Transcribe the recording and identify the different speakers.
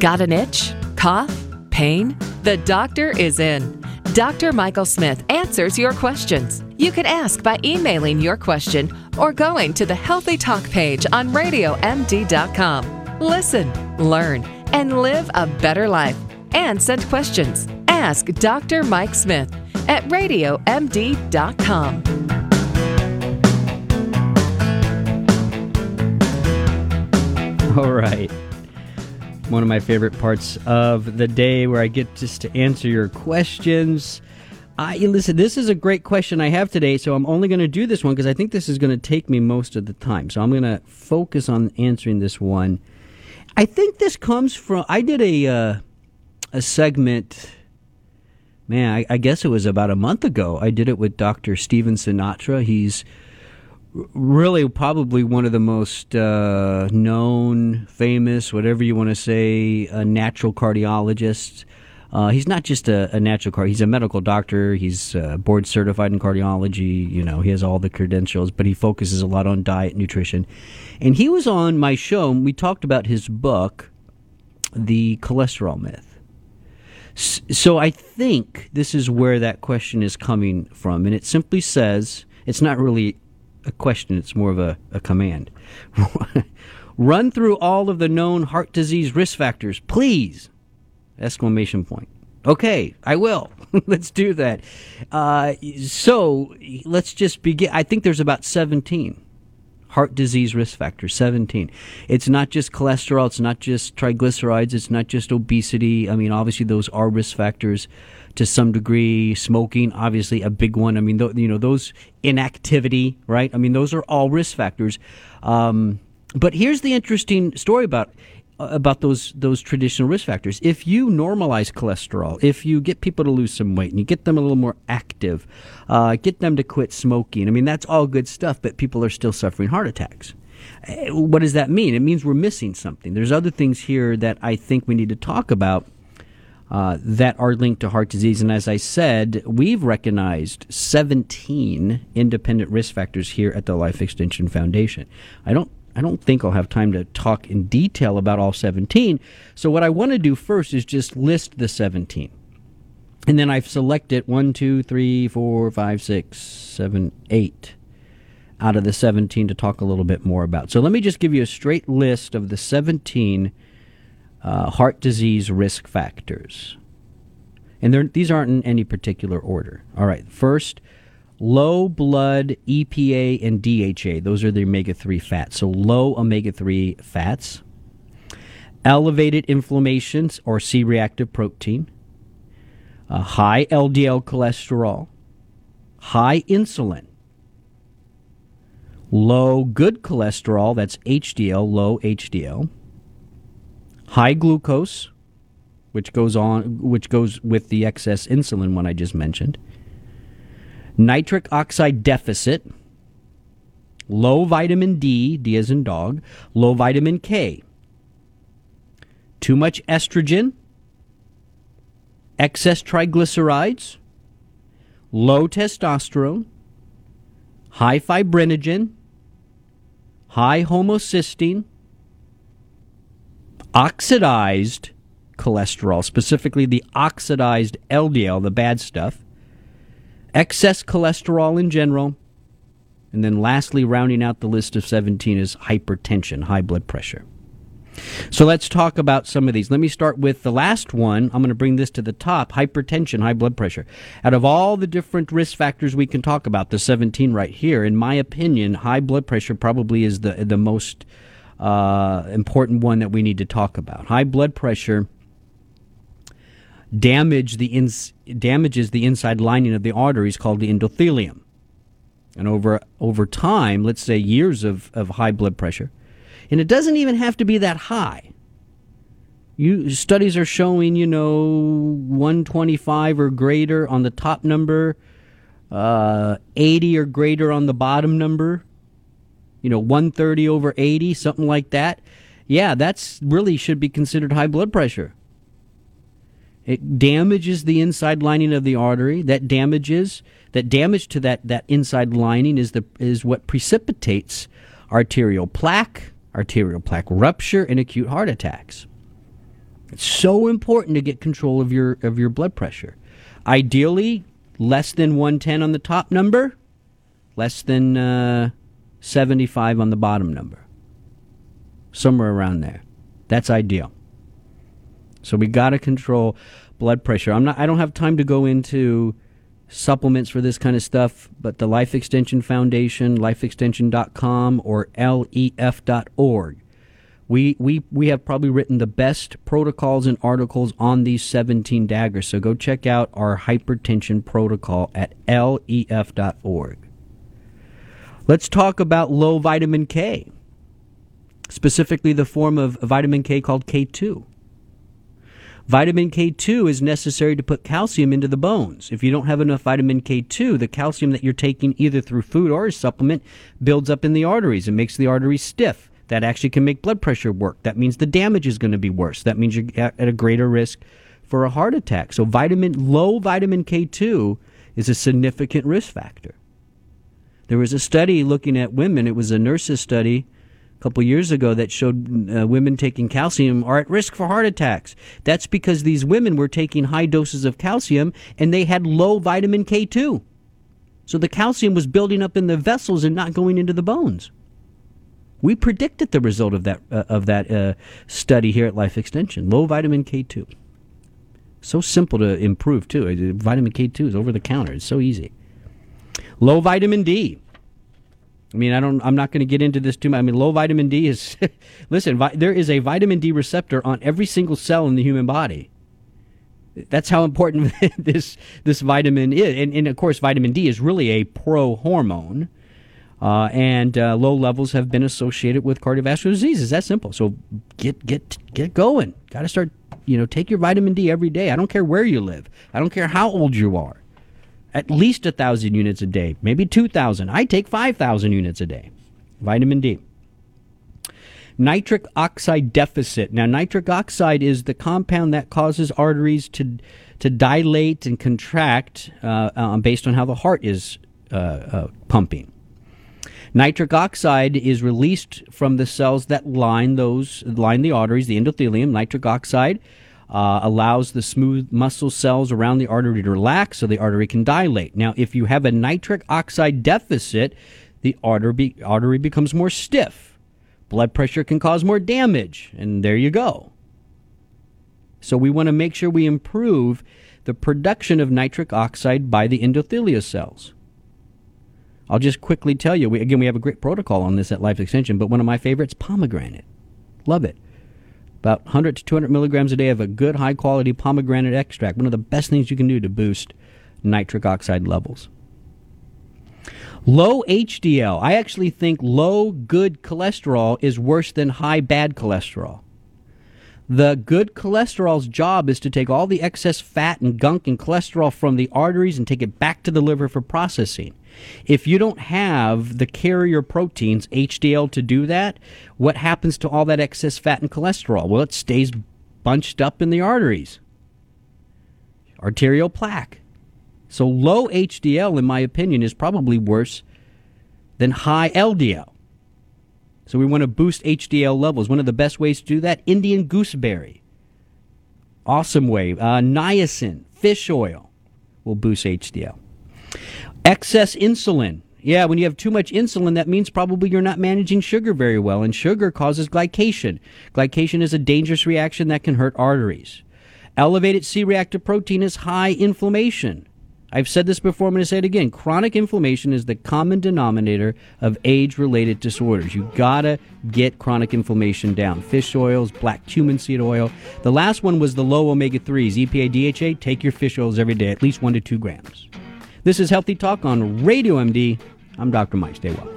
Speaker 1: Got an itch? Cough? Pain? The doctor is in. Dr. Michael Smith answers your questions. You can ask by emailing your question or going to the Healthy Talk page on RadioMD.com. Listen, learn, and live a better life. And send questions. Ask Dr. Mike Smith at RadioMD.com.
Speaker 2: All right. One of my favorite parts of the day where I get just to answer your questions. Listen, this is a great question I have today, so I'm only going to do this one because I think this is going to take me most of the time. So I'm going to focus on answering this one. I think this comes from, I did a segment, man, I guess it was about a month ago. I did it with Dr. Steven Sinatra. He's really probably one of the most known, famous, whatever you want to say, natural cardiologists. He's not just a natural cardiologist. He's a medical doctor. He's board certified in cardiology. You know, he has all the credentials, but he focuses a lot on diet, nutrition. And he was on my show, and we talked about his book, The Cholesterol Myth. So I think this is where that question is coming from. And it simply says, it's not really a question, it's more of a command. Run through all of the known heart disease risk factors, please! Exclamation point. Okay, I will. Let's do that. So let's just begin. I think there's about 17 heart disease risk factors, 17. It's not just cholesterol, it's not just triglycerides, it's not just obesity. I mean, obviously those are risk factors to some degree. Smoking, obviously a big one. I mean, those inactivity, right? I mean, those are all risk factors. But here's the interesting story about those traditional risk factors. If you normalize cholesterol, if you get people to lose some weight and you get them a little more active, get them to quit smoking, I mean, that's all good stuff, but people are still suffering heart attacks. What does that mean? It means we're missing something. There's other things here that I think we need to talk about that are linked to heart disease. And as I said, we've recognized 17 independent risk factors here at the Life Extension Foundation. I don't think I'll have time to talk in detail about all 17. So what I want to do first is just list the 17. And then I've selected 1, 2, 3, 4, 5, 6, 7, 8 out of the 17 to talk a little bit more about. So let me just give you a straight list of the 17 heart disease risk factors. And these aren't in any particular order. All right, first, low blood EPA and DHA. Those are the omega-3 fats. So low omega-3 fats. Elevated inflammations or C-reactive protein. High LDL cholesterol. High insulin. Low good cholesterol, that's HDL, low HDL. High glucose, which goes with the excess insulin one I just mentioned. Nitric oxide deficit, low vitamin D, D as in dog, low vitamin K, too much estrogen, excess triglycerides, low testosterone, high fibrinogen, high homocysteine, oxidized cholesterol, specifically the oxidized LDL, the bad stuff, excess cholesterol in general, and then lastly, rounding out the list of 17 is hypertension, high blood pressure. So let's talk about some of these. Let me start with the last one. I'm going to bring this to the top, hypertension, high blood pressure. Out of all the different risk factors we can talk about, the 17 right here, in my opinion, high blood pressure probably is the most important one that we need to talk about. High blood pressure damages the inside lining of the arteries called the endothelium. And over time, let's say years of high blood pressure, and it doesn't even have to be that high. Studies are showing, 125 or greater on the top number, 80 or greater on the bottom number, 130 over 80, something like that. Yeah, that's really should be considered high blood pressure. It damages the inside lining of the artery. That damage to that inside lining is what precipitates arterial plaque rupture, and acute heart attacks. It's so important to get control of your blood pressure. Ideally, less than 110 on the top number, less than 75 on the bottom number. Somewhere around there. That's ideal. So we got to control blood pressure. I don't have time to go into supplements for this kind of stuff, but the Life Extension Foundation, lifeextension.com or lef.org. We have probably written the best protocols and articles on these 17 daggers. So go check out our hypertension protocol at lef.org. Let's talk about low vitamin K, specifically the form of vitamin K called K2. Vitamin K2 is necessary to put calcium into the bones. If you don't have enough vitamin K2, the calcium that you're taking either through food or a supplement builds up in the arteries and makes the arteries stiff. That actually can make blood pressure work. That means the damage is going to be worse. That means you're at a greater risk for a heart attack. So low vitamin K2 is a significant risk factor. There was a study looking at women. It was a nurse's study a couple years ago that showed women taking calcium are at risk for heart attacks. That's because these women were taking high doses of calcium and they had low vitamin K2. So the calcium was building up in the vessels and not going into the bones. We predicted the result of that study here at Life Extension. Low vitamin K2. So simple to improve, too. Vitamin K2 is over the counter. It's so easy. Low vitamin D. I mean, I'm not going to get into this too much. I mean, low vitamin D is... Listen, there is a vitamin D receptor on every single cell in the human body. That's how important this vitamin is. And, of course, vitamin D is really a pro-hormone. And low levels have been associated with cardiovascular disease. It's that simple. So get going. Got to start, take your vitamin D every day. I don't care where you live. I don't care how old you are. At least 1,000 units a day, maybe 2,000. I take 5,000 units a day. Vitamin D. Nitric oxide deficit. Now, nitric oxide is the compound that causes arteries to dilate and contract based on how the heart is pumping. Nitric oxide is released from the cells that line the arteries, the endothelium. Nitric oxide allows the smooth muscle cells around the artery to relax so the artery can dilate. Now, if you have a nitric oxide deficit, the artery becomes more stiff. Blood pressure can cause more damage, and there you go. So we want to make sure we improve the production of nitric oxide by the endothelial cells. I'll just quickly tell you, we have a great protocol on this at Life Extension, but one of my favorites, pomegranate. Love it. About 100 to 200 milligrams a day of a good, high-quality pomegranate extract. One of the best things you can do to boost nitric oxide levels. Low HDL. I actually think low good cholesterol is worse than high bad cholesterol. The good cholesterol's job is to take all the excess fat and gunk and cholesterol from the arteries and take it back to the liver for processing. If you don't have the carrier proteins, HDL, to do that, what happens to all that excess fat and cholesterol? Well, it stays bunched up in the arteries. Arterial plaque. So low HDL, in my opinion, is probably worse than high LDL. So we want to boost HDL levels. One of the best ways to do that, Indian gooseberry. Awesome way. Niacin, fish oil will boost HDL. Excess insulin. Yeah, when you have too much insulin, that means probably you're not managing sugar very well, and sugar causes glycation. Glycation is a dangerous reaction that can hurt arteries. Elevated C-reactive protein is high inflammation. I've said this before, I'm going to say it again. Chronic inflammation is the common denominator of age-related disorders. You got to get chronic inflammation down. Fish oils, black cumin seed oil. The last one was the low omega-3s, EPA, DHA. Take your fish oils every day, at least 1 to 2 grams. This is Healthy Talk on Radio MD. I'm Dr. Mike. Stay well.